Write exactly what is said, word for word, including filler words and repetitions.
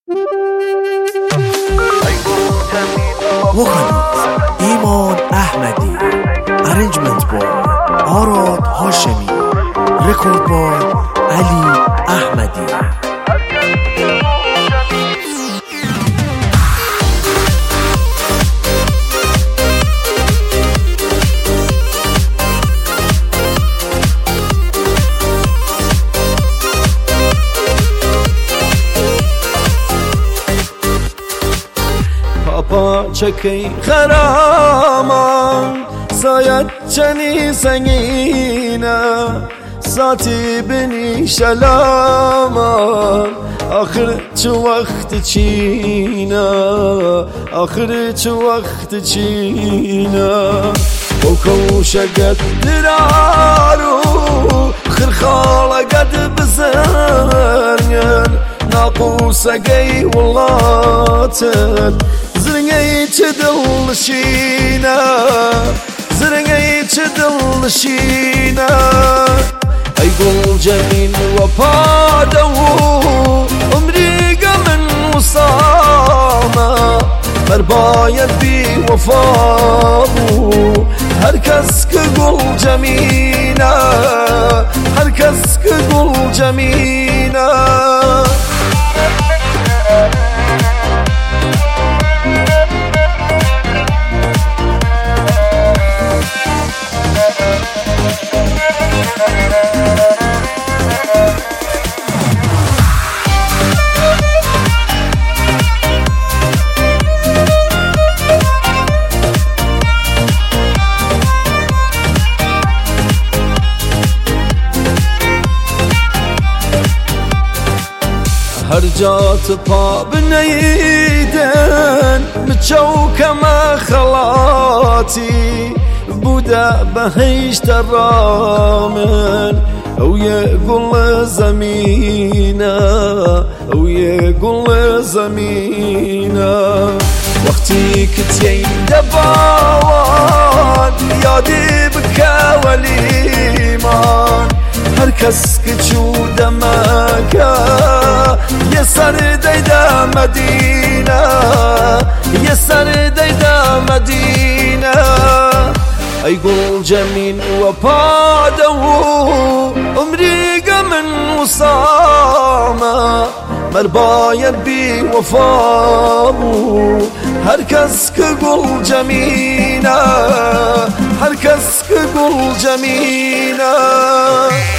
وخنیز ایمان احمدی، ارنجمنت بای آراد هاشمی، رکورد بای علی احمدی. چکی خرامان سایت چنی سنگینه ساتی بنی شلامان آخر چه وقت چینه آخر چه وقت چینه بکو شگت درارو خرخاله قد بزرگن ناقوس قي ولاتن زرقي تدل شينا زرقي تدل شينا أيقول جميل وفاده عمري من وصامه مربايا بي وفاده هركس كقول جميلة هركس كقول جميلة. هرجات پا بنیدن مچوک ما خلاتی بودا بهشت رامن او يقول زمينا او يقول زمينا وقتي كتين دباوان يادي بكا والإيمان هركس كتشو دمكا يسر ديدا مدينة يسر ديدا مدينة أيقول جميل وبعده عمري من وصامة مربايا بي وفامو هركس كقول جميلة هركس كقول جميلة.